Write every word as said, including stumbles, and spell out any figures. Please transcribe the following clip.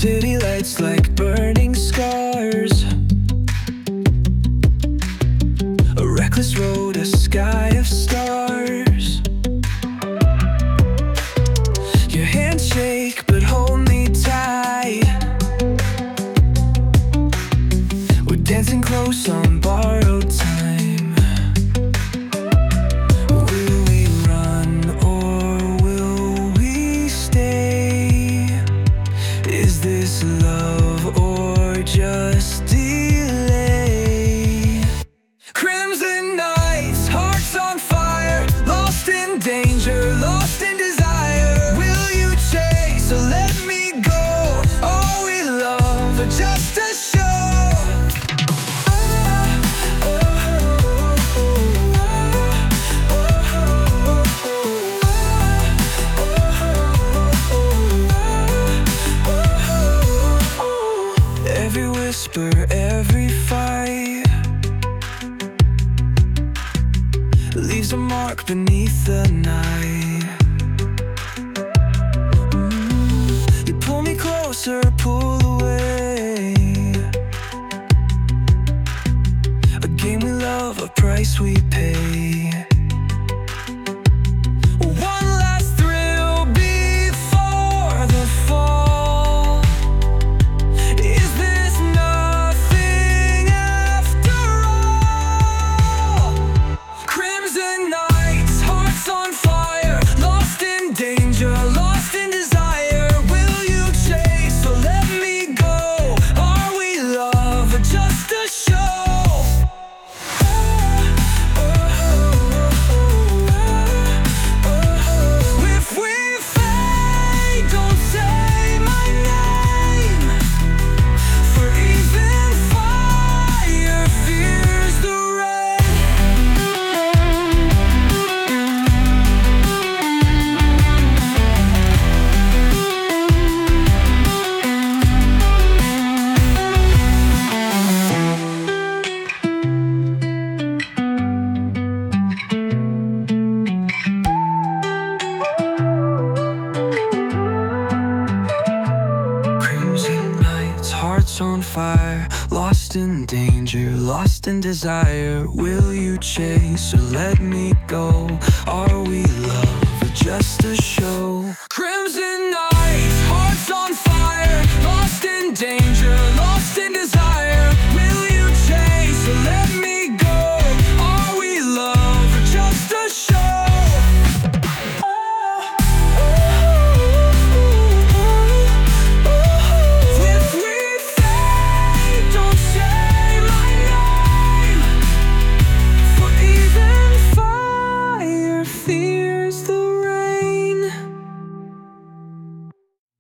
City lights like burning scars, a reckless road, a sky of stars. Your hands shake, but hold me tight. We're dancing close on borrowed time. Will we run or will we stay? Is this love or just delay? Crimson nights, hearts on fire, lost in danger, lost in desire. Will you chase or let me go? Are we love or just a show? Every whisper, every fight leaves a mark beneath the night. Mm. You pull me closer, pull away. A game we love, a price we pay. One last thrill before the fall. Is this nothing after all? Crimson nights, hearts on fire, lost in danger, lost in desire. Will you chase or let me go? Are we love or just a show? If we fade, don't say my name, for even fire fears the rain. Crimson nights, hearts on fire, lost in danger, lost in desire. Will you chase or let me go? Are we